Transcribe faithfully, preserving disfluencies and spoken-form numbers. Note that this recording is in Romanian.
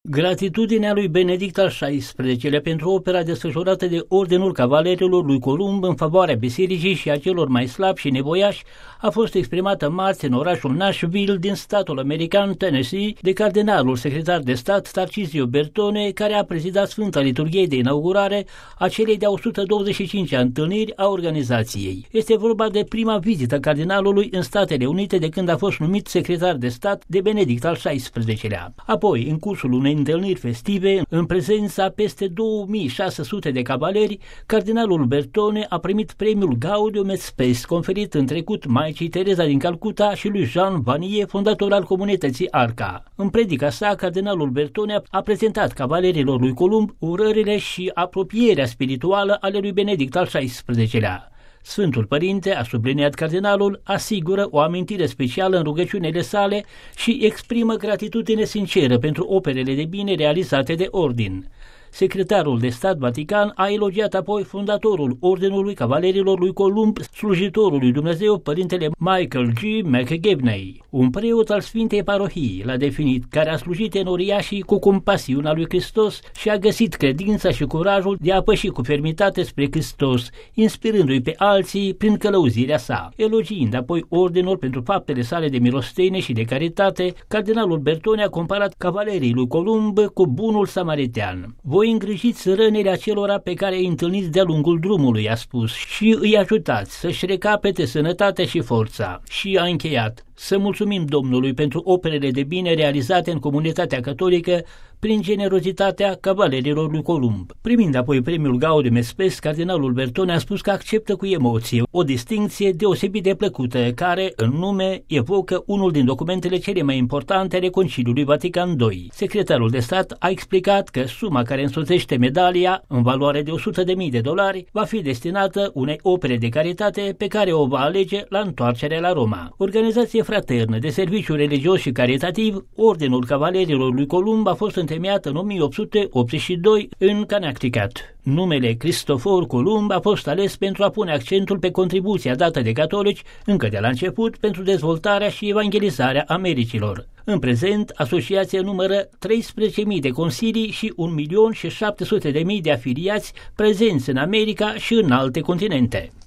Gratitudinea lui Benedict al șaisprezecelea pentru opera desfășurată de Ordinul Cavalerilor lui Columb în favoarea bisericii și a celor mai slabi și nevoiași a fost exprimată marți în orașul Nashville din statul american Tennessee de cardinalul secretar de stat Tarcisio Bertone, care a prezidat Sfânta Liturghie de inaugurare a celei de-a o sută douăzeci și cincea întâlniri a organizației. Este vorba de prima vizită cardinalului în Statele Unite de când a fost numit secretar de stat de Benedict al șaisprezecelea. Apoi, în cursul unei întâlniri festive, în prezența peste două mii șase sute de cavaleri, cardinalul Bertone a primit premiul Gaudium et Spes, conferit în trecut Maicii Tereza din Calcuta și lui Jean Vanier, fondator al comunității Arca. În predica sa, cardinalul Bertone a prezentat cavalerilor lui Columb urările și apropierea spirituală ale lui Benedict al șaisprezecelea. Sfântul Părinte, a subliniat cardinalul, asigură o amintire specială în rugăciunile sale și exprimă gratitudine sinceră pentru operele de bine realizate de ordin. Secretarul de stat Vatican a elogiat apoi fondatorul Ordinului Cavalerilor lui Columb, slujitorul lui Dumnezeu, părintele Michael G. McGivney, un preot al Sfintei Parohii, l-a definit, care a slujit enoriașii cu compasiunea lui Hristos și a găsit credința și curajul de a păși cu fermitate spre Hristos, inspirându-i pe alții prin călăuzirea sa. Elogiind apoi ordinul pentru faptele sale de milostenie și de caritate, cardinalul Bertone a comparat cavalerii lui Columb cu bunul samaritean. Voi îngrijiți rănile acelora pe care îi întâlniți de-a lungul drumului, a spus, și îi ajutați să-și recapete sănătatea și forța. Și a încheiat: să mulțumim Domnului pentru operele de bine realizate în comunitatea catolică prin generozitatea cavalerilor lui Columb. Primind apoi premiul Gaudium et Spes, cardinalul Bertone a spus că acceptă cu emoție o distincție deosebit de plăcută, care în nume evocă unul din documentele cele mai importante ale Conciliului Vatican doi. Secretarul de stat a explicat că suma care însoțește medalia, în valoare de o sută de mii de dolari, va fi destinată unei opere de caritate pe care o va alege la întoarcerea la Roma. Organizație fraternă de serviciu religios și caritativ, Ordinul Cavalerilor lui Columb a fost întemeiat în o mie opt sute optzeci și doi în Connecticut. Numele Cristofor Columb a fost ales pentru a pune accentul pe contribuția dată de catolici încă de la început pentru dezvoltarea și evangelizarea Americilor. În prezent, asociația numără treisprezece mii de consilii și un milion și șapte sute de mii de afiliați prezenți în America și în alte continente.